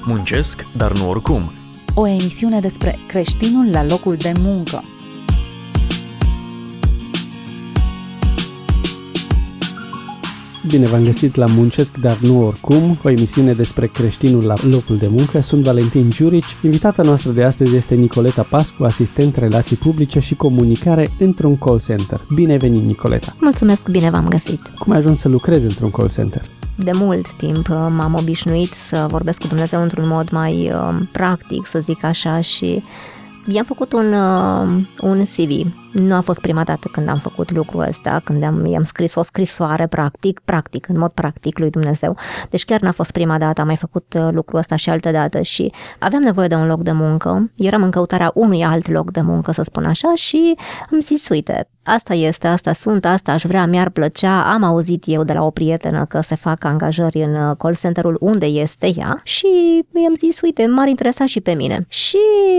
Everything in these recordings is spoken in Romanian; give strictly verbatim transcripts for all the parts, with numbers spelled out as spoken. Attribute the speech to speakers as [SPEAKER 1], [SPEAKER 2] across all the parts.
[SPEAKER 1] Muncesc, dar nu oricum.
[SPEAKER 2] O emisiune despre creștinul la locul de muncă.
[SPEAKER 3] Bine v-am găsit la Muncesc, dar nu oricum, o emisiune despre creștinul la locul de muncă. Sunt Valentin Giurici. Invitata noastră de astăzi este Nicoleta Pascu, asistent relații publice și comunicare într-un call center. Bine ai venit, Nicoleta!
[SPEAKER 4] Mulțumesc, bine v-am găsit!
[SPEAKER 3] Cum ai ajuns să lucrezi într-un call center?
[SPEAKER 4] De mult timp m-am obișnuit să vorbesc cu Dumnezeu într-un mod mai uh, practic, să zic așa, și i-am făcut un, uh, un C V. Nu a fost prima dată când am făcut lucrul ăsta, când am, i-am scris o scrisoare practic, practic, în mod practic lui Dumnezeu. Deci chiar n-a fost prima dată, am mai făcut uh, lucrul ăsta și altă dată și aveam nevoie de un loc de muncă. Eram în căutarea unui alt loc de muncă, să spun așa, și am zis, uite, asta este, asta sunt, asta aș vrea, mi-ar plăcea. Am auzit eu de la o prietenă că se fac angajări în call center-ul unde este ea și mi-am zis, uite, m-ar interesa și pe mine. Și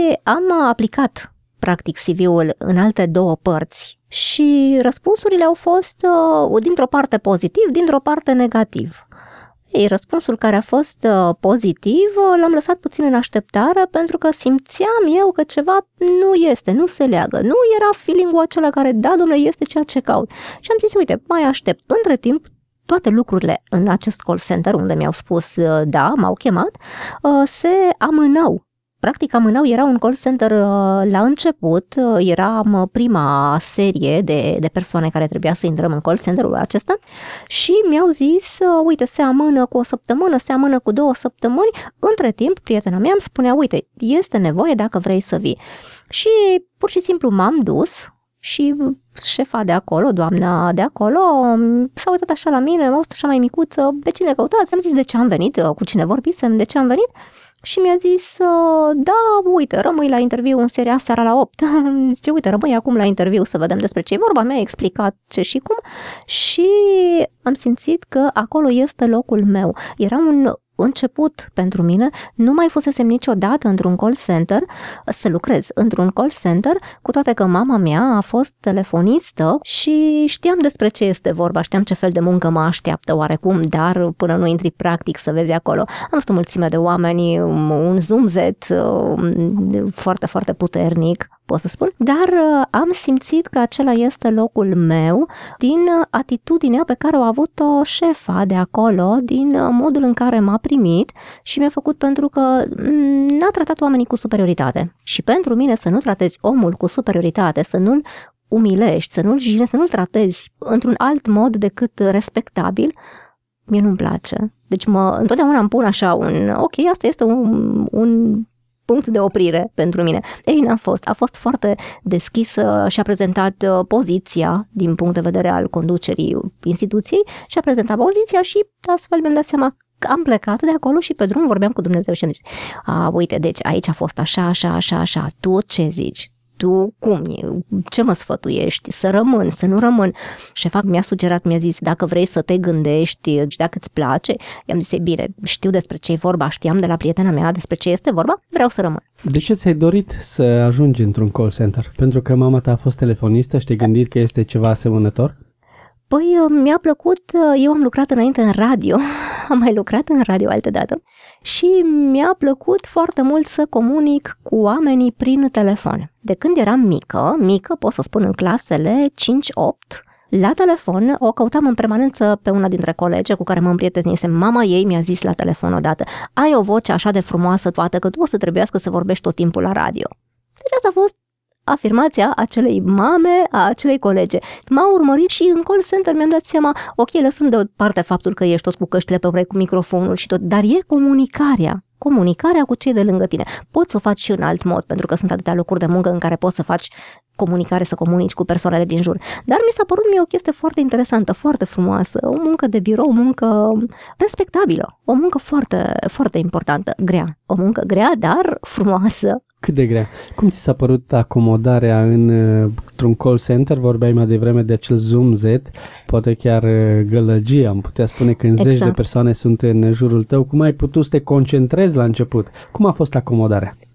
[SPEAKER 4] am aplicat practic C V-ul în alte două părți și răspunsurile au fost uh, dintr-o parte pozitiv, dintr-o parte negativ. Ei, răspunsul care a fost uh, pozitiv uh, l-am lăsat puțin în așteptare pentru că simțeam eu că ceva nu este, nu se leagă, nu era feeling-ul acela care, da, domnule, este ceea ce caut. Și am zis, uite, mai aștept. Între timp, toate lucrurile în acest call center unde mi-au spus, uh, da, m-au chemat, uh, se amânau. Practic amânau, era un call center la început, eram prima serie de, de persoane care trebuia să intrăm în call center-ul acesta și mi-au zis, uite, se amână cu o săptămână, se amână cu două săptămâni. Între timp, prietena mea îmi spunea, uite, este nevoie dacă vrei să vii. Și pur și simplu m-am dus și șefa de acolo, doamna de acolo, s-a uitat așa la mine, m-a văzut așa mai micuță, de cine căutați? Am zis de ce am venit, cu cine vorbisem, de ce am venit? Și mi-a zis, da, uite, rămâi la interviu în seria seara la opt. Zice, uite, rămâi acum la interviu să vedem despre ce e vorba. Mi-a explicat ce și cum și am simțit că acolo este locul meu. Era un început pentru mine, nu mai fusesem niciodată într-un call center, să lucrez într-un call center, cu toate că mama mea a fost telefonistă și știam despre ce este vorba, știam ce fel de muncă mă așteaptă oarecum, dar până nu intri practic să vezi acolo. Am văzut o mulțime de oameni, un zumzet foarte, foarte puternic, pot să spun, dar am simțit că acela este locul meu din atitudinea pe care a avut-o șefa de acolo, din modul în care m-a primit și mi-a făcut, pentru că n-a tratat oamenii cu superioritate. Și pentru mine să nu tratezi omul cu superioritate, să nu-l umilești, să nu-l jignezi, să nu-l tratezi într-un alt mod decât respectabil, mie nu-mi place. Deci mă, întotdeauna îmi pun așa un, ok, asta este un, un punct de oprire pentru mine. Ei, n-a fost. A fost foarte deschisă și a prezentat poziția din punct de vedere al conducerii instituției și a prezentat poziția și astfel mi-am dat seama că am plecat de acolo și pe drum vorbeam cu Dumnezeu și am zis, a, uite, deci aici a fost așa, așa, așa, așa, tu ce zici? Tu cum e? Ce mă sfătuiești? Să rămân, să nu rămân? Șefa mi-a sugerat, mi-a zis, dacă vrei să te gândești și dacă îți place, i-am zis, bine, știu despre ce e vorba, știam de la prietena mea despre ce este vorba, vreau să rămân.
[SPEAKER 3] De ce ți-ai dorit să ajungi într-un call center? Pentru că mama ta a fost telefonistă și te-ai gândit că este ceva asemănător?
[SPEAKER 4] Păi mi-a plăcut, eu am lucrat înainte în radio, am mai lucrat în radio altădată și mi-a plăcut foarte mult să comunic cu oamenii prin telefon. De când eram mică, mică pot să spun în clasele cinci opt, la telefon o căutam în permanență pe una dintre colege cu care mă împrietenisem. Mama ei mi-a zis la telefon odată, ai o voce așa de frumoasă toată că tu o să trebuiască să vorbești tot timpul la radio. Deci asta a fost afirmația acelei mame, a acelei colege. M-a urmărit și în call center mi-am dat seama, ok, lăsând deoparte faptul că ești tot cu căștile pe urechi, cu microfonul și tot, dar e comunicarea. Comunicarea cu cei de lângă tine. Poți să o faci și în alt mod, pentru că sunt atâtea locuri de muncă în care poți să faci comunicare, să comunici cu persoanele din jur. Dar mi s-a părut mie o chestie foarte interesantă, foarte frumoasă, o muncă de birou, o muncă respectabilă, o muncă foarte, foarte importantă, grea. O muncă grea, dar frumoasă.
[SPEAKER 3] Cât de grea. Cum ți s-a părut acomodarea în, într-un call center? Vorbeai mai devreme de acel zumzet, poate chiar gălăgie, am putea spune, când exact. Zeci de persoane sunt în jurul tău. Cum ai putut să te concentrezi la început? Cum a fost acomodarea?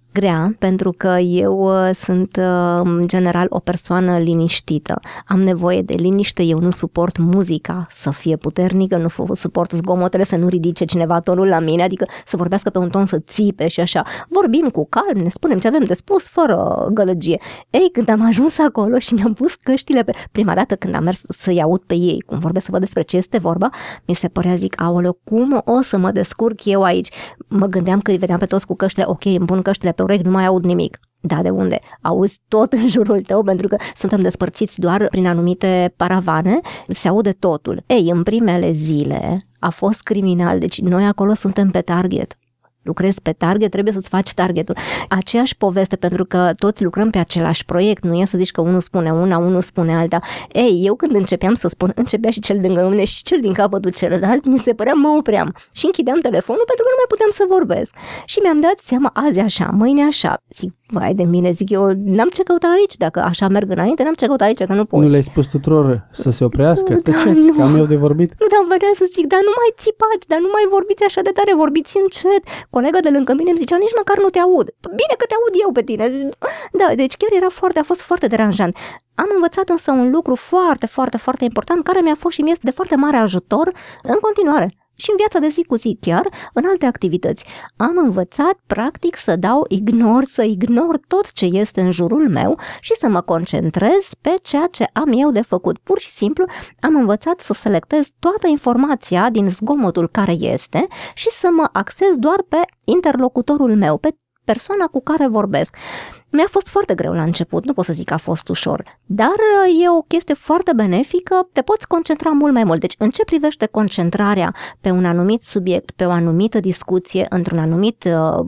[SPEAKER 4] grea, pentru că eu sunt în general o persoană liniștită. Am nevoie de liniște, eu nu suport muzica să fie puternică, nu suport zgomotele, să nu ridice cineva tonul la mine, adică să vorbească pe un ton, să țipe și așa. Vorbim cu calm, ne spunem ce avem de spus, fără gălăgie. Ei, când am ajuns acolo și mi-am pus căștile pe... Prima dată când am mers să-i aud pe ei, cum vorbesc, să văd despre ce este vorba, mi se părea, zic, aoleu, cum o să mă descurc eu aici? Mă gândeam că îi vedeam pe toți cu căștile, ok, îmi pun căștile pe urechi, nu mai aud nimic. Da, de unde? Auzi tot în jurul tău, pentru că suntem despărțiți doar prin anumite paravane, se aude totul. Ei, în primele zile a fost criminal, deci noi acolo suntem pe target. Lucrezi pe target, trebuie să-ți faci targetul. Aceeași poveste, pentru că toți lucrăm pe același proiect, nu e să zici că unul spune una, unul spune alta. Ei, eu când începeam să spun, începea și cel din mine și cel din capătul celălalt, mi se părea, mă opream și închideam telefonul pentru că nu mai puteam să vorbesc. Și mi-am dat seama, azi așa, mâine așa. Zic, vai de mine, zic eu, n-am ce căuta aici, dacă așa merg înainte, n-am ce căuta aici, că nu poți.
[SPEAKER 3] Nu le-ai spus tuturor să se oprească?
[SPEAKER 4] Nu,
[SPEAKER 3] tăceți,
[SPEAKER 4] da,
[SPEAKER 3] că am eu de vorbit.
[SPEAKER 4] Nu, dar vreau să zic, dar nu mai țipați, dar nu mai vorbiți așa de tare, vorbiți încet. Colega de lângă mine îmi zicea, nici măcar nu te aud. Bine că te aud eu pe tine. Da, deci chiar era foarte, a fost foarte deranjant. Am învățat însă un lucru foarte, foarte, foarte important, care mi-a fost și mie de foarte mare ajutor în continuare. Și în viața de zi cu zi, chiar în alte activități. Am învățat, practic, să dau ignor, să ignor tot ce este în jurul meu și să mă concentrez pe ceea ce am eu de făcut. Pur și simplu am învățat să selectez toată informația din zgomotul care este și să mă axez doar pe interlocutorul meu, pe persoana cu care vorbesc. Mi-a fost foarte greu la început, nu pot să zic că a fost ușor, dar e o chestie foarte benefică, te poți concentra mult mai mult. Deci în ce privește concentrarea pe un anumit subiect, pe o anumită discuție, într-un anumit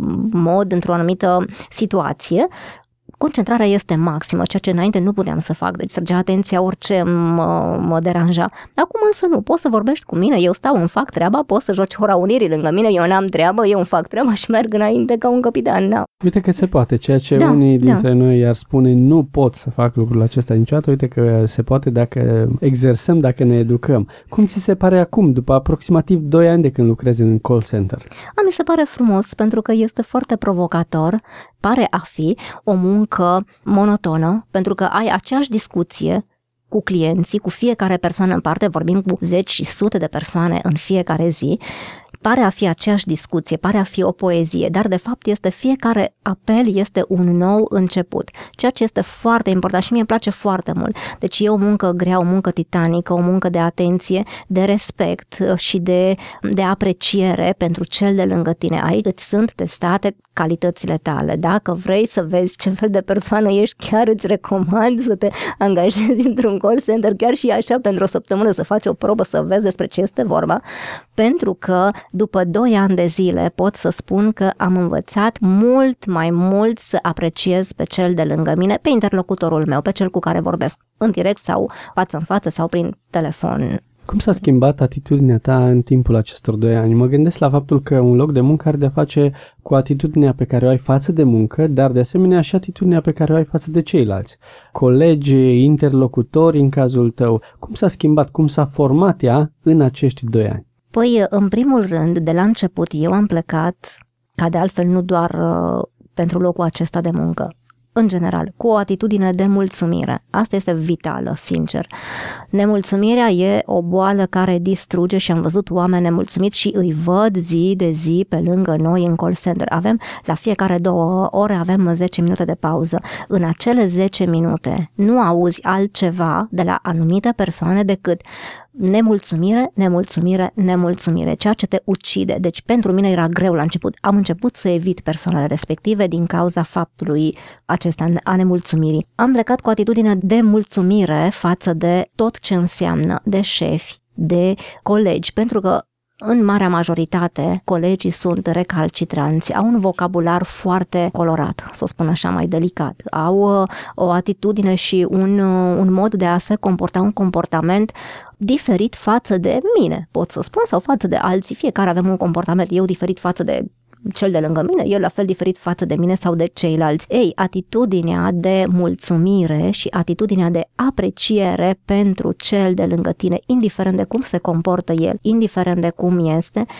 [SPEAKER 4] mod, într-o anumită situație, concentrarea este maximă, ceea ce înainte nu puteam să fac, deci trăgea atenția orice mă, mă deranja. Acum însă nu, poți să vorbești cu mine, eu stau, îmi fac treaba, poți să joci Hora Unirii lângă mine, eu n-am treabă, eu îmi fac treaba și merg înainte ca un capitan, da.
[SPEAKER 3] Uite că se poate, ceea ce
[SPEAKER 4] da,
[SPEAKER 3] unii dintre
[SPEAKER 4] da.
[SPEAKER 3] noi ar spune nu pot să fac lucrul acesta niciodată, uite că se poate dacă exersăm, dacă ne educăm. Cum ți se pare acum, după aproximativ doi ani de când lucrezi în call center?
[SPEAKER 4] A, mi se pare frumos, pentru că este foarte provocator, pare a fi o muncă monotonă, pentru că ai aceeași discuție cu clienții, cu fiecare persoană în parte, vorbim cu zeci și sute de persoane în fiecare zi, pare a fi aceeași discuție, pare a fi o poezie, dar de fapt este fiecare apel este un nou început, ceea ce este foarte important și mie îmi place foarte mult. Deci e o muncă grea, o muncă titanică, o muncă de atenție, de respect și de, de apreciere pentru cel de lângă tine. Aici îți sunt testate calitățile tale. Dacă vrei să vezi ce fel de persoană ești, chiar îți recomand să te angajezi într-un call center, chiar și așa pentru o săptămână, să faci o probă, să vezi despre ce este vorba, pentru că după doi ani de zile pot să spun că am învățat mult mai mult să apreciez pe cel de lângă mine, pe interlocutorul meu, pe cel cu care vorbesc în direct sau față în față sau prin telefon.
[SPEAKER 3] Cum s-a schimbat atitudinea ta în timpul acestor doi ani? Mă gândesc la faptul că un loc de muncă are de-a face cu atitudinea pe care o ai față de muncă, dar de asemenea și atitudinea pe care o ai față de ceilalți. Colegi, interlocutori în cazul tău. Cum s-a schimbat, cum s-a format ea în acești doi ani?
[SPEAKER 4] Păi, în primul rând, de la început, eu am plecat, ca de altfel nu doar uh, pentru locul acesta de muncă, în general, cu o atitudine de mulțumire. Asta este vitală, sincer. Nemulțumirea e o boală care distruge și am văzut oameni nemulțumiți și îi văd zi de zi pe lângă noi în call center. Avem, la fiecare două ore avem zece minute de pauză. În acele zece minute nu auzi altceva de la anumite persoane decât nemulțumire, nemulțumire, nemulțumire, ceea ce te ucide. Deci pentru mine era greu la început. Am început să evit persoanele respective din cauza faptului acesta a nemulțumirii. Am plecat cu atitudine de mulțumire față de tot ce înseamnă de șefi, de colegi, pentru că în marea majoritate, colegii sunt recalcitranți, au un vocabular foarte colorat, să o spun așa, mai delicat. Au o atitudine și un, un mod de a se comporta, un comportament diferit față de mine, pot să spun, sau față de alții. Fiecare avem un comportament, eu diferit față de cel de lângă mine, el la fel diferit față de mine sau de ceilalți. Ei, atitudinea de mulțumire și atitudinea de apreciere pentru cel de lângă tine, indiferent de cum se comportă el, indiferent de cum este,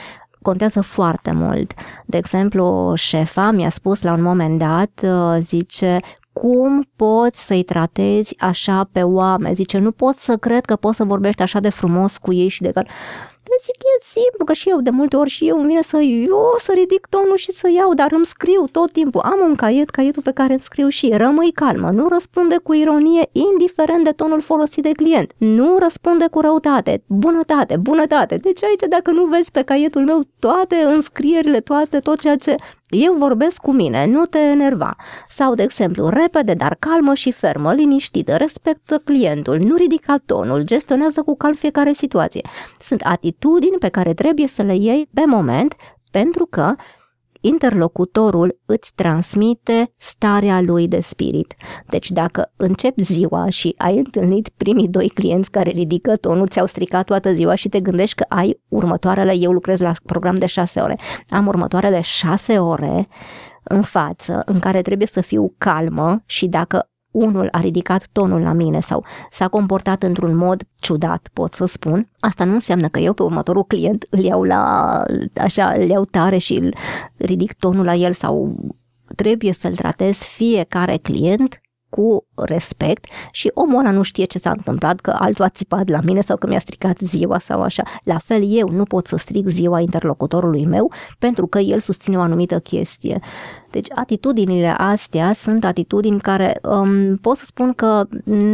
[SPEAKER 4] contează foarte mult. De exemplu, șefa mi-a spus la un moment dat, zice, cum poți să-i tratezi așa pe oameni? Zice, nu pot să cred că poți să vorbești așa de frumos cu ei și de că... Deci zic, e simplu, că și eu de multe ori și eu îmi vine să, eu, să ridic tonul și să iau, dar îmi scriu tot timpul. Am un caiet, caietul pe care îmi scriu și rămâi calmă, nu răspunde cu ironie, indiferent de tonul folosit de client. Nu răspunde cu răutate, bunătate, bunătate. Deci aici dacă nu vezi pe caietul meu toate înscrierile, toate, tot ceea ce eu vorbesc cu mine, nu te enerva. Sau, de exemplu, repede, dar calmă și fermă, liniștită, respectă clientul, nu ridica tonul, gestionează cu calm fiecare situație. Sunt atitudini pe care trebuie să le iei pe moment, pentru că interlocutorul îți transmite starea lui de spirit. Deci dacă începi ziua și ai întâlnit primii doi clienți care ridică tonul, ți-au stricat toată ziua și te gândești că ai următoarele, eu lucrez la program de șase ore, am următoarele șase ore în față în care trebuie să fiu calmă și dacă unul a ridicat tonul la mine sau s-a comportat într-un mod ciudat, pot să spun, asta nu înseamnă că eu pe următorul client îl iau la, așa, îl iau tare și îl ridic tonul la el sau trebuie să-l tratez fiecare client cu respect și omul ăla nu știe ce s-a întâmplat, că altul a țipat la mine sau că mi-a stricat ziua sau așa. La fel eu nu pot să stric ziua interlocutorului meu pentru că el susține o anumită chestie. Deci atitudinile astea sunt atitudini care um, pot să spun că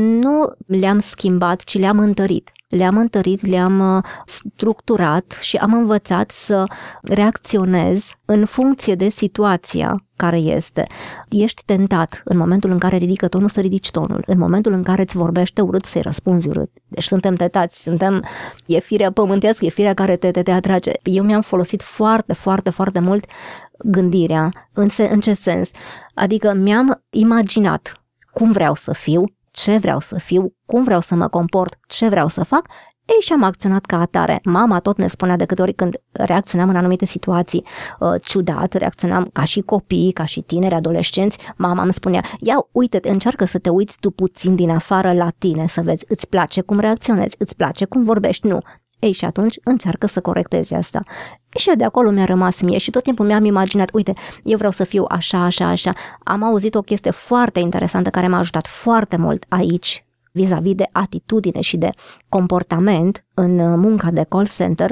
[SPEAKER 4] nu le-am schimbat, ci le-am întărit. Le-am întărit, le-am structurat și am învățat să reacționez în funcție de situația care este. Ești tentat în momentul în care ridică tonul să ridici tonul, în momentul în care îți vorbește urât să-i răspunzi urât. Deci suntem tentați, suntem, e firea pământească, e firea care te, te, te atrage. Eu mi-am folosit foarte, foarte, foarte mult gândirea. În, se, în ce sens? Adică mi-am imaginat cum vreau să fiu, ce vreau să fiu, cum vreau să mă comport, ce vreau să fac, ei, și am acționat ca atare. Mama tot ne spunea de câte ori când reacționam în anumite situații uh, ciudat, reacționam ca și copii, ca și tineri, adolescenți, mama îmi spunea, ia uite, încearcă să te uiți tu puțin din afară la tine, să vezi, îți place cum reacționezi, îți place cum vorbești, nu. Ei, și atunci încearcă să corectezi asta. Și de acolo mi-a rămas mie și tot timpul mi-am imaginat, uite, eu vreau să fiu așa, așa, așa. Am auzit o chestie foarte interesantă care m-a ajutat foarte mult aici, vis-a-vis de atitudine și de comportament în munca de call center.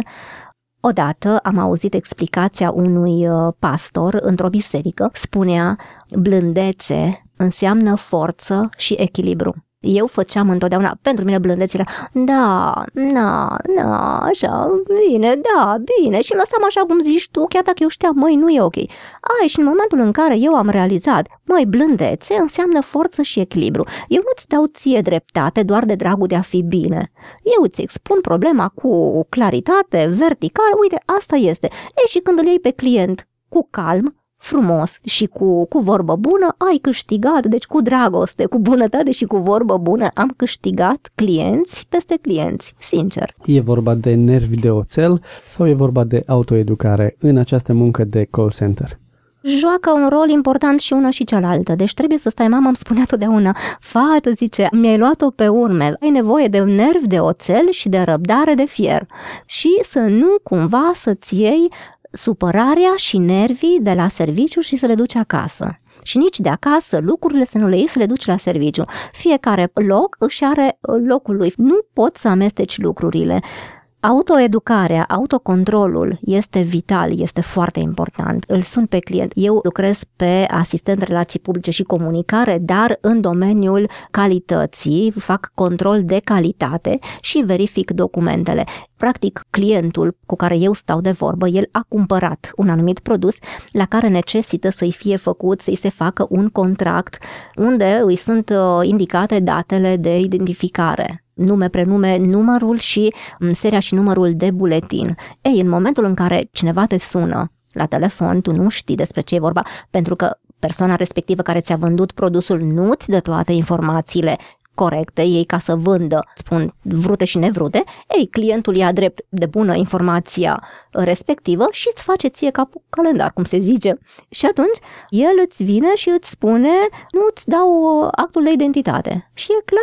[SPEAKER 4] Odată am auzit explicația unui pastor într-o biserică. Spunea, blândețe înseamnă forță și echilibru. Eu făceam întotdeauna, pentru mine blândețile, da, da, da, așa, bine, da, bine, și lăsam așa cum zici tu, chiar dacă eu știam, măi, nu e ok. Ai, și în momentul în care eu am realizat, măi, blândețe înseamnă forță și echilibru. Eu nu-ți dau ție dreptate doar de dragul de a fi bine. Eu îți expun problema cu claritate, vertical, uite, asta este. Ei, și când îl iei pe client cu calm, frumos și cu, cu vorbă bună, ai câștigat, deci cu dragoste, cu bunătate și cu vorbă bună am câștigat clienți peste clienți, sincer.
[SPEAKER 3] E vorba de nervi de oțel sau e vorba de autoeducare în această muncă de call center?
[SPEAKER 4] Joacă un rol important și una și cealaltă, deci trebuie să stai, mama îmi spunea totdeauna, fată, zice, mi-ai luat-o pe urme, ai nevoie de nervi de oțel și de răbdare de fier și să nu cumva să-ți iei supărarea și nervii de la serviciu și să le duci acasă. Și nici de acasă lucrurile să nu le iei să le duci la serviciu. Fiecare loc își are locul lui. Nu poți să amesteci lucrurile. Autoeducarea, autocontrolul este vital, este foarte important. Îl sun pe client. Eu lucrez pe asistent relații publice și comunicare, dar în domeniul calității, fac control de calitate și verific documentele. Practic, clientul cu care eu stau de vorbă, el a cumpărat un anumit produs la care necesită să-i fie făcut, să-i se facă un contract unde îi sunt indicate datele de identificare. Nume, prenume, numărul și seria și numărul de buletin. Ei, în momentul în care cineva te sună la telefon, tu nu știi despre ce e vorba, pentru că persoana respectivă care ți-a vândut produsul nu-ți dă toate informațiile corecte, ei ca să vândă, spun vrute și nevrute, ei, clientul ia drept de bună informația respectivă și îți face ție capul calendar, cum se zice. Și atunci el îți vine și îți spune, nu îți dau actul de identitate. Și e clar.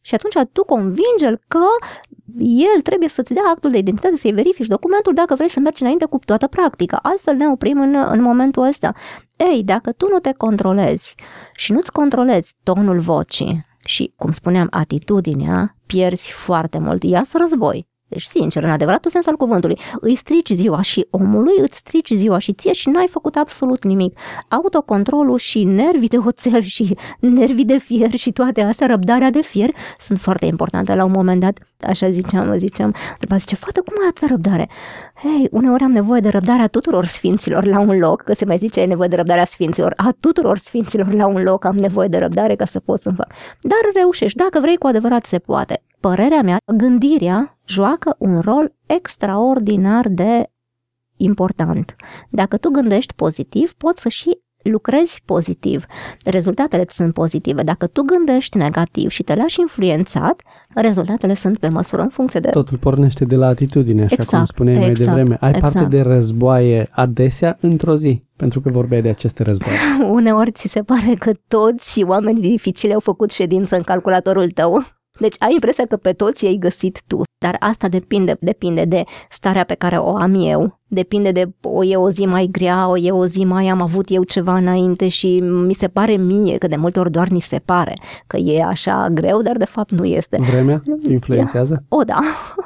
[SPEAKER 4] Și atunci tu convingi-l că el trebuie să-ți dea actul de identitate, să-i verifici documentul dacă vrei să mergi înainte cu toată practica. Altfel ne oprim în, în momentul ăsta. Ei, dacă tu nu te controlezi și nu-ți controlezi tonul vocii și, cum spuneam, atitudinea, pierzi foarte mult. Iasă război. Deci, sincer, în adevăratul sens al cuvântului, îi strici ziua și omului, îți strici ziua și ție și n-ai făcut absolut nimic. Autocontrolul și nervii de oțel și nervii de fier și toate astea, răbdarea de fier, sunt foarte importante. La un moment dat, așa ziceam, ziceam, după aceea zice, fată, cum ai atâta răbdare? Hei, uneori am nevoie de răbdarea tuturor sfinților la un loc, că se mai zice, ai nevoie de răbdarea sfinților, a tuturor sfinților la un loc am nevoie de răbdare ca să pot să-mi fac. Dar reușești, dacă vrei, cu adevărat se poate. Părerea mea, gândirea joacă un rol extraordinar de important. Dacă tu gândești pozitiv, poți să și lucrezi pozitiv. Rezultatele sunt pozitive. Dacă tu gândești negativ și te lași influențat, rezultatele sunt pe măsură în funcție de...
[SPEAKER 3] Totul pornește de la atitudine, așa
[SPEAKER 4] exact,
[SPEAKER 3] cum spuneai mai
[SPEAKER 4] exact,
[SPEAKER 3] devreme. Ai
[SPEAKER 4] exact.
[SPEAKER 3] parte de războaie adesea într-o zi, pentru că vorbeai de aceste războaie.
[SPEAKER 4] Uneori ți se pare că toți oamenii dificili au făcut ședință în calculatorul tău. Deci ai impresia că pe toți i-ai găsit tu, dar asta depinde, depinde de starea pe care o am eu, depinde de o e o zi mai grea, o e o zi mai am avut eu ceva înainte și mi se pare mie, că de multe ori doar ni se pare că e așa greu, dar de fapt nu este.
[SPEAKER 3] Vremea influențează?
[SPEAKER 4] O, da.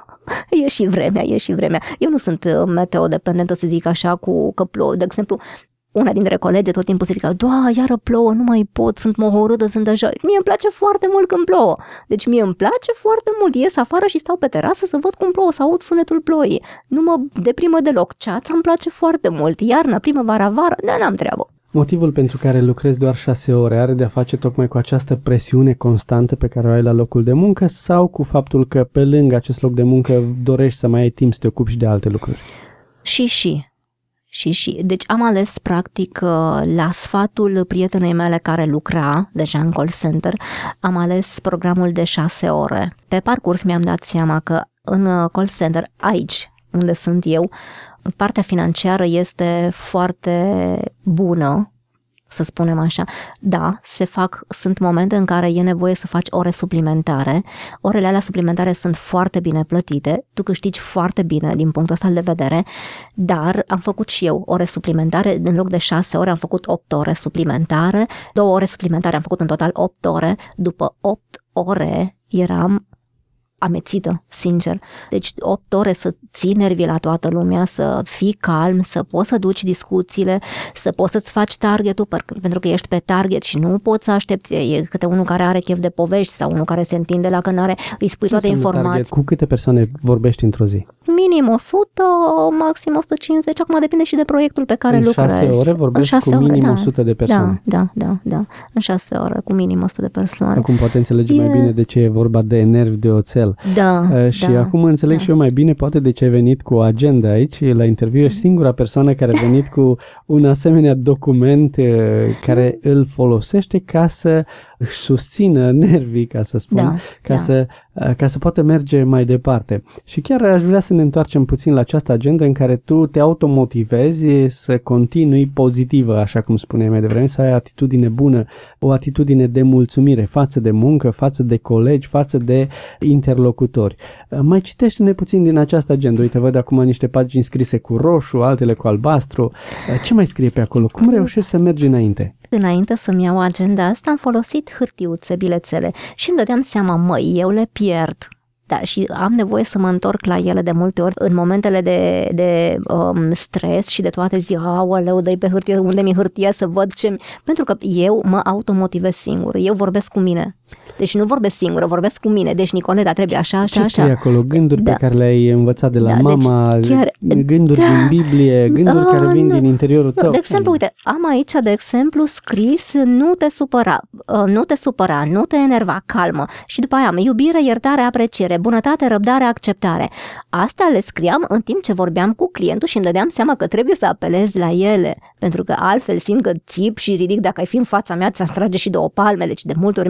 [SPEAKER 4] E și vremea, e și vremea. Eu nu sunt meteodependentă, să zic așa, cu că plouă. De exemplu, una dintre colegi tot timpul se zică, doa, iară plouă, nu mai pot, sunt mohorâtă, sunt așa. Mie îmi place foarte mult când plouă. Deci mie îmi place foarte mult. Ies afară și stau pe terasă să văd cum plouă, să aud sunetul ploii. Nu mă deprimă deloc. Ceața îmi place foarte mult. Iarna, primăvara, vara, dar n-am treabă.
[SPEAKER 3] Motivul pentru care lucrezi doar șase ore are de a face tocmai cu această presiune constantă pe care o ai la locul de muncă sau cu faptul că pe lângă acest loc de muncă dorești să mai ai timp să te ocupi și de alte lucruri?
[SPEAKER 4] Și și. Și, și. Deci am ales practic la sfatul prietenei mele care lucra deja în call center, am ales programul de șase ore. Pe parcurs mi-am dat seama că în call center, aici unde sunt eu, partea financiară este foarte bună, să spunem așa. Da, se fac, sunt momente în care e nevoie să faci ore suplimentare. Orele alea suplimentare sunt foarte bine plătite, tu câștigi foarte bine din punctul ăsta de vedere, dar am făcut și eu ore suplimentare, în loc de șase ore am făcut opt ore suplimentare, două ore suplimentare am făcut în total opt ore, după opt ore eram amețită, sincer. Deci opt ore să ții nervii la toată lumea, să fii calm, să poți să duci discuțiile, să poți să-ți faci targetul, pentru că ești pe target și nu poți să aștepți. E câte unul care are chef de povești sau unul care se întinde la cânare, îi spui toate informații.
[SPEAKER 3] Cu câte persoane vorbești într-o zi?
[SPEAKER 4] Minim o sută, maxim o sută cincizeci, acum depinde și de proiectul pe care
[SPEAKER 3] în
[SPEAKER 4] lucrezi.
[SPEAKER 3] În șase ore vorbești cu minim ore, da. o sută de persoane?
[SPEAKER 4] Da, da, da, da. În șase ore, cu minim o sută de persoane.
[SPEAKER 3] Acum poate înțelegi e... mai bine de ce e vorba de nervi de oțel.
[SPEAKER 4] Da,
[SPEAKER 3] uh, și
[SPEAKER 4] da,
[SPEAKER 3] acum înțeleg da. și eu mai bine poate de ce ai venit cu o agenda aici la interviu. Ești singura persoană care a venit cu un asemenea document uh, care îl folosește ca să își susțină nervii, ca să spun,
[SPEAKER 4] da,
[SPEAKER 3] ca,
[SPEAKER 4] da.
[SPEAKER 3] Să, uh, ca să poată merge mai departe. Și chiar aș vrea să ne întoarcem puțin la această agenda în care tu te automotivezi să continui pozitivă, așa cum spuneai mai devreme, să ai atitudine bună, o atitudine de mulțumire față de muncă, față de colegi, față de interlocutori. Mai citește-ne puțin din această agenda. Uite, văd acum niște pagini scrise cu roșu, altele cu albastru. Ce mai scrie pe acolo? Cum reușești să mergi înainte?
[SPEAKER 4] Înainte să-mi iau agenda asta, am folosit hârtiuțe, bilețele și îmi dădeam seama, măi, eu le pierd. Da, și am nevoie să mă întorc la ele de multe ori în momentele de, de um, stres și de toate zi, aoleu, dă-i pe hârtie, unde mi hârtia să văd ce... Pentru că eu mă automotivez singur, eu vorbesc cu mine. Deci nu vorbesc singură, vorbesc cu mine. Deci, Nicoleta, trebuie așa, așa,
[SPEAKER 3] ce
[SPEAKER 4] așa.
[SPEAKER 3] Ce scrie acolo? Gânduri
[SPEAKER 4] da.
[SPEAKER 3] pe care le-ai învățat de la
[SPEAKER 4] da,
[SPEAKER 3] mama,
[SPEAKER 4] deci chiar,
[SPEAKER 3] gânduri
[SPEAKER 4] da.
[SPEAKER 3] din Biblie, gânduri uh, care vin nu. din interiorul tău.
[SPEAKER 4] De exemplu, uite, am aici, de exemplu, scris nu te supăra, uh, nu te supăra, nu te enerva, calmă. Și după aia am iubire, iertare, apreciere, bunătate, răbdare, acceptare. Astea le scriam în timp ce vorbeam cu clientul și îmi dădeam seama că trebuie să apelez la ele, pentru că altfel simt că țip și ridic, dacă ai fi în fața mea, ți-aș trage și două palme. Deci de multe ori mi-am spus, zic,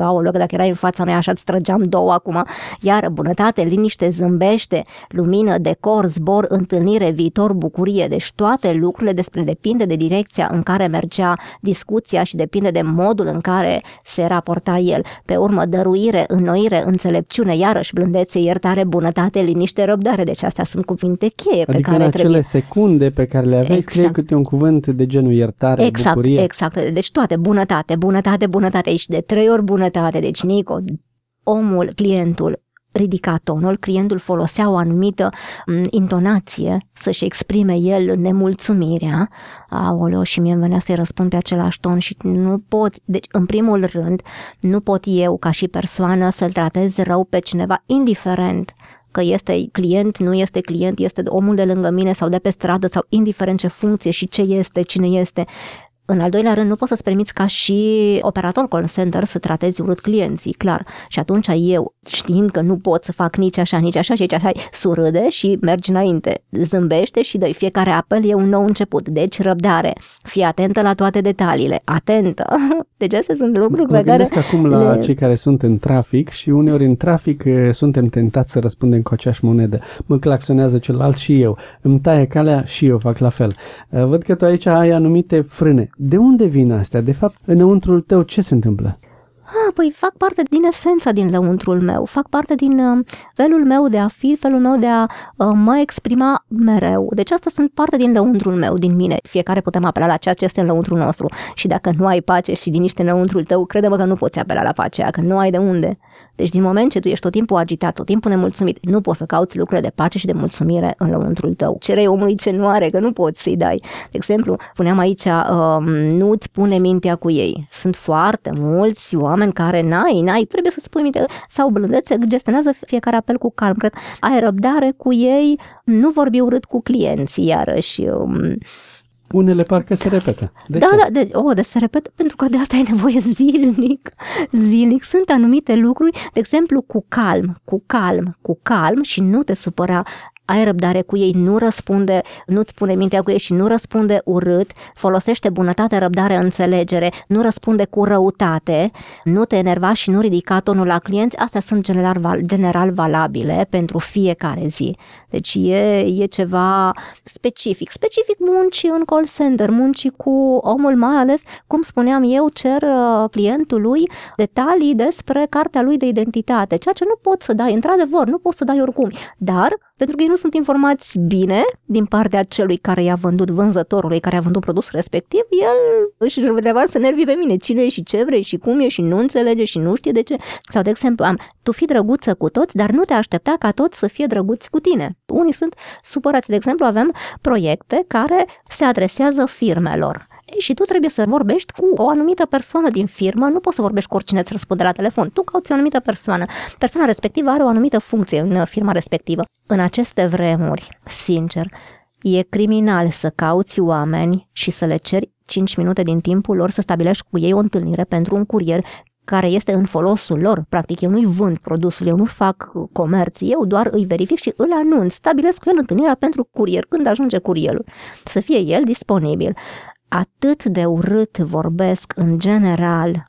[SPEAKER 4] că, aoleu, că dacă erai în fața mea așa îți trăgeam două acum. Iar bunătate, liniște, zâmbește, lumină, decor, zbor, întâlnire, viitor, bucurie. Deci toate lucrurile despre depinde de direcția în care mergea discuția și depinde de modul în care se raporta el. Pe urmă, dăruire, înnoire, înțelepciune, iarăși blândețe, iertare, bunătate, liniște, răbdare. Deci astea sunt cuvinte cheie pe
[SPEAKER 3] adică
[SPEAKER 4] care
[SPEAKER 3] în
[SPEAKER 4] trebuie.
[SPEAKER 3] acele secunde pe care le aveai,
[SPEAKER 4] Exact.
[SPEAKER 3] scrie câte un cuvânt de genul iertare,
[SPEAKER 4] Exact,
[SPEAKER 3] bucurie.
[SPEAKER 4] exact. Deci toate, bunătate, bunătate, bunătate. Aici de trei ori bunătate. Deci, Nico, omul, clientul, ridica tonul, clientul folosea o anumită m, intonație să-și exprime el nemulțumirea. Aoleo, și mie îmi venea să-i răspund pe același ton și nu pot, deci în primul rând, nu pot eu ca și persoană să-l tratez rău pe cineva, indiferent că este client, nu este client, este omul de lângă mine sau de pe stradă sau indiferent ce funcție și ce este, cine este. În al doilea rând, nu poți să-ți permiți ca și operator call center să tratezi urât clienții, clar. Și atunci eu, știind că nu pot să fac nici așa, nici așa și nici așa, surâde și mergi înainte, zâmbește și dă fiecare apel e un nou început. Deci răbdare, fii atentă la toate detaliile, atentă. Deci astea sunt lucruri
[SPEAKER 3] mă
[SPEAKER 4] pe care...
[SPEAKER 3] Mă acum la
[SPEAKER 4] le...
[SPEAKER 3] cei care sunt în trafic și uneori în trafic suntem tentați să răspundem cu aceeași monedă. Mă claxonează celălalt și eu, îmi taie calea și eu fac la fel. Văd că tu aici ai anumite frâne. De unde vin astea? De fapt, înăuntrul tău ce se întâmplă?
[SPEAKER 4] Ah, păi fac parte din esența din lăuntrul meu, fac parte din uh, felul meu de a fi, felul meu de a uh, mă exprima mereu. Deci asta sunt parte din lăuntrul meu, din mine. Fiecare putem apela la ceea ce este în lăuntrul nostru și dacă nu ai pace și liniște în lăuntrul tău, crede-mă că nu poți apela la pacea, că nu ai de unde. Deci din moment ce tu ești tot timpul agitat, tot timpul nemulțumit, nu poți să cauți lucruri de pace și de mulțumire în lăuntrul tău. Cerei omului ce nu are, că nu poți să-i dai. De exemplu, puneam aici, uh, nu-ți pune mintea cu ei. Sunt foarte mulți oameni care n-ai, n-ai, trebuie să-ți pui minte sau blândețe, gestionează fiecare apel cu calm, cred, ai răbdare cu ei, nu vorbi urât cu clienții, iarăși. Um,
[SPEAKER 3] Unele parcă se repetă. De
[SPEAKER 4] da,
[SPEAKER 3] ce?
[SPEAKER 4] da, de, oh, de se repetă, pentru că de asta ai nevoie zilnic. Zilnic sunt anumite lucruri, de exemplu, cu calm, cu calm, cu calm și nu te supăra. Ai răbdare cu ei, nu răspunde, nu-ți pune mintea cu ei și nu răspunde urât, folosește bunătate, răbdare, înțelegere, nu răspunde cu răutate, nu te enerva și nu ridica tonul la clienți, astea sunt general, general valabile pentru fiecare zi. Deci e, e ceva specific, specific muncii în call center, muncii cu omul, mai ales, cum spuneam eu, cer clientului detalii despre cartea lui de identitate, ceea ce nu poți să dai, într-adevăr, nu poți să dai oricum, dar pentru că ei nu sunt informați bine din partea celui care i-a vândut, vânzătorului care a vândut produsul respectiv, el își revarsă nervii pe mine, cine e și ce vrei și cum e și nu înțelege și nu știe de ce. Sau, de exemplu, am, tu fii drăguță cu toți, dar nu te aștepta ca toți să fie drăguți cu tine. Unii sunt supărați. De exemplu, avem proiecte care se adresează firmelor. Ei, și tu trebuie să vorbești cu o anumită persoană din firmă, nu poți să vorbești cu oricine îți răspunde la telefon. Tu cauți o anumită persoană. Persoana respectivă are o anumită funcție în firma respectivă. În aceste vremuri, sincer, e criminal să cauți oameni și să le ceri cinci minute din timpul lor să stabilești cu ei o întâlnire pentru un curier care este în folosul lor. Practic, eu nu-i vând produsul, eu nu fac comerț, eu doar îi verific și îl anunț. Stabilesc cu el întâlnirea pentru curier, când ajunge curierul. Să fie el disponibil. Atât de urât vorbesc în general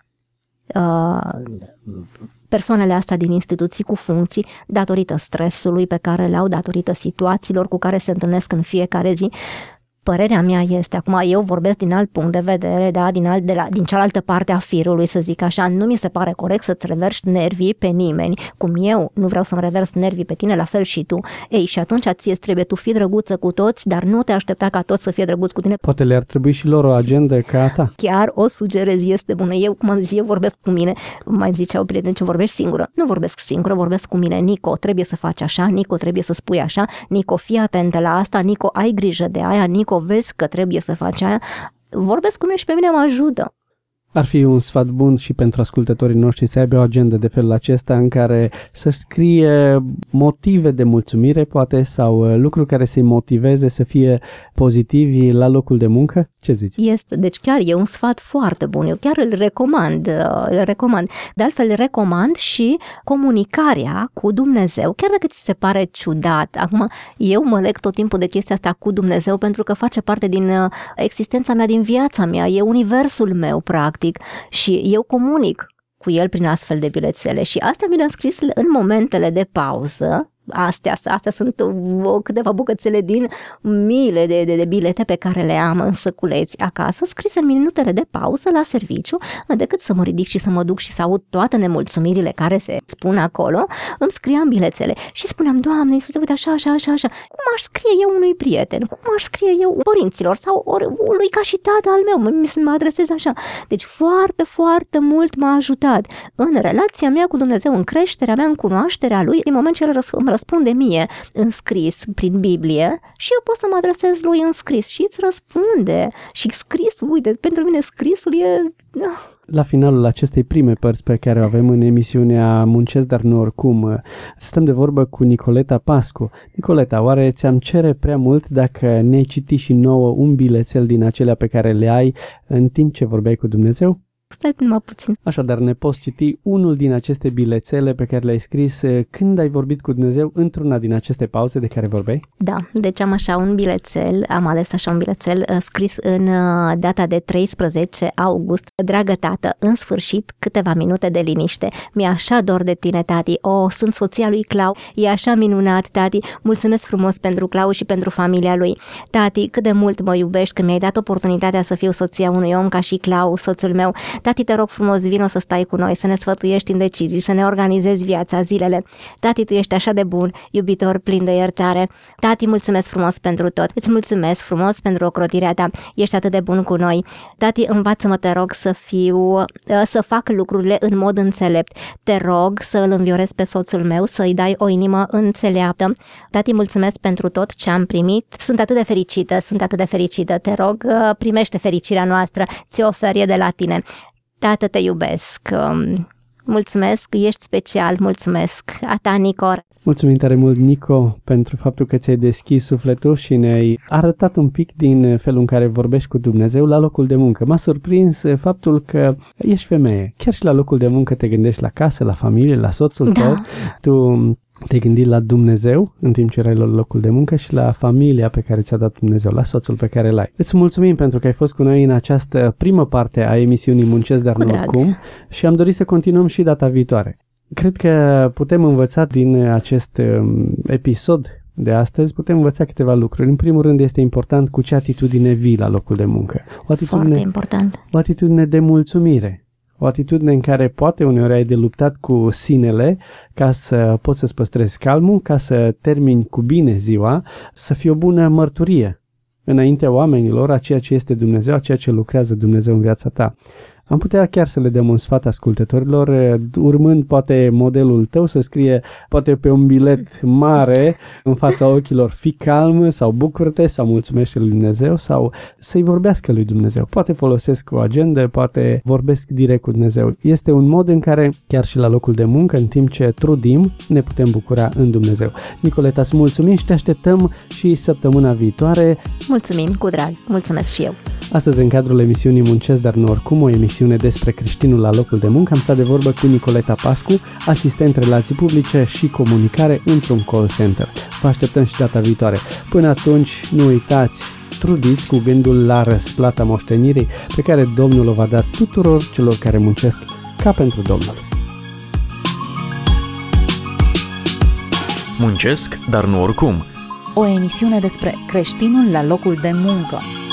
[SPEAKER 4] uh, persoanele astea din instituții cu funcții datorită stresului pe care le au, datorită situațiilor cu care se întâlnesc în fiecare zi. Părerea mea este, acum eu vorbesc din alt punct de vedere, da, din, alt, de la, din cealaltă parte a firului, să zic așa, nu mi se pare corect să-ți reverși nervii pe nimeni, cum eu nu vreau să-mi revers nervii pe tine, la fel și tu. Ei, și atunci ție trebuie, tu fii drăguță cu toți, dar nu te aștepta ca toți să fie drăguți cu tine.
[SPEAKER 3] Poate le-ar trebui și lor o agendă ca a ta.
[SPEAKER 4] Chiar o sugerez, este bună. Eu, cum am zis, eu vorbesc cu mine, mai ziceau prieteni, ce vorbești singură? Nu vorbesc singură, vorbesc cu mine. Nico, trebuie să faci așa, Nico, trebuie să spui așa, Nico, fii atentă la asta, Nico, ai grijă de aia, Nico, vezi că trebuie să faci aia, vorbesc cu mine și pe mine mă ajută.
[SPEAKER 3] Ar fi un sfat bun și pentru ascultătorii noștri să aibă o agendă de felul acesta în care să-și scrie motive de mulțumire, poate, sau lucruri care să-i motiveze să fie pozitivi la locul de muncă? Ce zici?
[SPEAKER 4] Este, deci chiar e un sfat foarte bun, eu chiar îl recomand, îl recomand. De altfel recomand și comunicarea cu Dumnezeu, chiar dacă ți se pare ciudat. Acum, eu mă leg tot timpul de chestia asta cu Dumnezeu pentru că face parte din existența mea, din viața mea, e universul meu, practic. Și eu comunic cu el prin astfel de bilețele și astea mi le-am scris în momentele de pauză. Astea, astea sunt o, câteva bucățele din miile de, de, de bilete pe care le am în săculeți acasă, scrise în minutele de pauză la serviciu, decât să mă ridic și să mă duc și să aud toate nemulțumirile care se spun acolo, îmi scriam bilețele și spuneam, Doamne Iisuse, uite așa, așa, așa, așa, cum aș scrie eu unui prieten, cum aș scrie eu părinților sau ori, lui ca și tata al meu, mă, mă adresez așa. Deci foarte, foarte mult m-a ajutat în relația mea cu Dumnezeu, în creșterea mea, în cunoașterea Lui, din moment ce El răspunde răspunde mie în scris prin Biblie și eu pot să mă adresez lui în scris și îți răspunde. Și scrisul, uite, pentru mine scrisul e...
[SPEAKER 3] La finalul acestei prime părți pe care o avem în emisiunea Muncesc, dar nu oricum, stăm de vorbă cu Nicoleta Pascu. Nicoleta, oare ți-am cere prea mult dacă ne-ai citit și nouă un bilețel din acelea pe care le ai în timp ce vorbeai cu Dumnezeu?
[SPEAKER 4] Stai numai puțin.
[SPEAKER 3] Așadar, ne poți citi unul din aceste bilețele pe care le-ai scris când ai vorbit cu Dumnezeu într-una din aceste pauze de care vorbeai?
[SPEAKER 4] Da, deci am așa un bilețel, am ales așa un bilețel uh, scris în uh, data de treisprezece august. Dragă tată, în sfârșit câteva minute de liniște. Mi-e așa dor de tine, tati. Oh, sunt soția lui Clau. E așa minunat, tati. Mulțumesc frumos pentru Clau și pentru familia lui. Tati, cât de mult mă iubești că mi-ai dat oportunitatea să fiu soția unui om ca și Clau, soțul meu. Tati, te rog frumos, vino să stai cu noi, să ne sfătuiești în decizii, să ne organizezi viața, zilele. Tati, tu ești așa de bun, iubitor, plin de iertare. Tati, mulțumesc frumos pentru tot. Îți mulțumesc frumos pentru ocrotirea ta. Ești atât de bun cu noi. Tati, învață-mă, te rog, să fiu, să fac lucrurile în mod înțelept. Te rog să îl înviorez pe soțul meu, să-i dai o inimă înțeleaptă. Tati, mulțumesc pentru tot ce am primit. Sunt atât de fericită, sunt atât de fericită. Te rog, primește fericirea noastră. Ți-o ofer e de la tine. Tată, te iubesc, mulțumesc, ești special, mulțumesc, a ta, Nico.
[SPEAKER 3] Mulțumim tare mult, Nico, pentru faptul că ți-ai deschis sufletul și ne-ai arătat un pic din felul în care vorbești cu Dumnezeu la locul de muncă. M-a surprins faptul că ești femeie. Chiar și la locul de muncă te gândești la casă, la familie, la soțul
[SPEAKER 4] da.
[SPEAKER 3] tău. Tu te gândi la Dumnezeu în timp ce erai la locul de muncă și la familia pe care ți-a dat Dumnezeu, la soțul pe care l-ai. Îți mulțumim pentru că ai fost cu noi în această primă parte a emisiunii Muncesc, dar nu oricum și am dorit să continuăm și data viitoare. Cred că putem învăța din acest episod de astăzi, putem învăța câteva lucruri. În primul rând, este important cu ce atitudine vii la locul de muncă. O atitudine,
[SPEAKER 4] Foarte important.
[SPEAKER 3] O atitudine de mulțumire. O atitudine în care poate uneori ai de luptat cu sinele ca să poți să-ți păstrezi calmul, ca să termini cu bine ziua, să fie o bună mărturie înaintea oamenilor a ceea ce este Dumnezeu, a ceea ce lucrează Dumnezeu în viața ta. Am putea chiar să le dăm un sfat ascultătorilor, urmând poate modelul tău să scrie poate pe un bilet mare în fața ochilor, fii calm sau bucură-te sau mulțumește lui Dumnezeu sau să-i vorbească lui Dumnezeu. Poate folosesc o agendă, poate vorbesc direct cu Dumnezeu. Este un mod în care chiar și la locul de muncă, în timp ce trudim, ne putem bucura în Dumnezeu. Nicoleta, îți mulțumim și te așteptăm și săptămâna viitoare.
[SPEAKER 4] Mulțumim, cu drag. Mulțumesc și eu.
[SPEAKER 3] Astăzi, în cadrul emisiunii Muncesc, dar nu oricum, o emisiune despre creștinul la locul de muncă, am stat de vorbă cu Nicoleta Pascu, asistent relații publice și comunicare într-un call center. Vă așteptăm și data viitoare. Până atunci, nu uitați, trudiți cu gândul la răsplata moștenirii pe care Domnul o va da tuturor celor care muncesc ca pentru Domnul.
[SPEAKER 1] Muncesc, dar nu oricum.
[SPEAKER 2] O emisiune despre creștinul la locul de muncă.